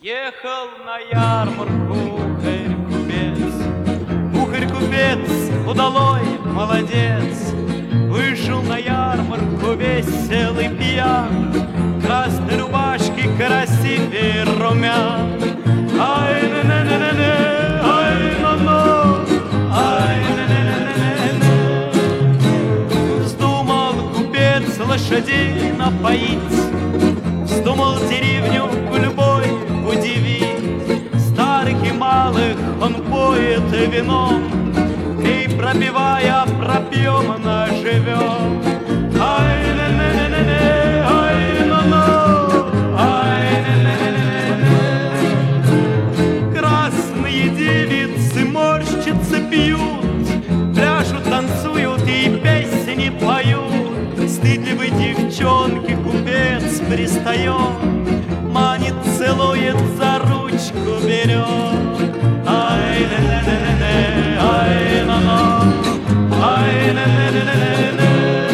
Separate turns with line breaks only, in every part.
Ехал на ярмарку ухарь-купец, удалой молодец. Вышел на ярмарку веселый пьян, красной рубашки красивее румян. Ай-на-на-на-на-на, ай-на-на, ай-на-на-на-на-на. Вздумал купец лошадей напоить, вздумал деревню гульбой удивить. Старых и малых он поет вином, и пропивая пропьемно живет. Ай-на-на-на-на-на, ай-на-на, ай-на-на-на-на-на. Красные девицы морщицы пьют, пляшут, танцуют и песни поют. Стыдливой девчонке купец пристает, манит, целует, за ручку берет. Ай-на-на-на-на, ай-на-на, ай-на-на-на-на-на.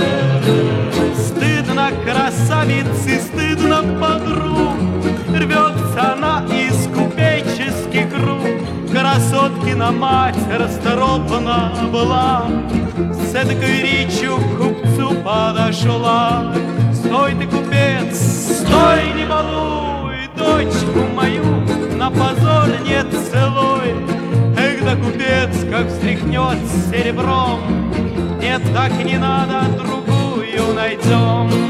Стыдно красавицы, стыдно подруг, рвется она из купеческих рук. Красоткина мать расторопна была, с эдакой речью к купцу подошла. Стой ты, купец, стой, не балуй, дочку мою на позор не целуй. Когда купец как встряхнет серебром, нет, так не надо, другую найдем.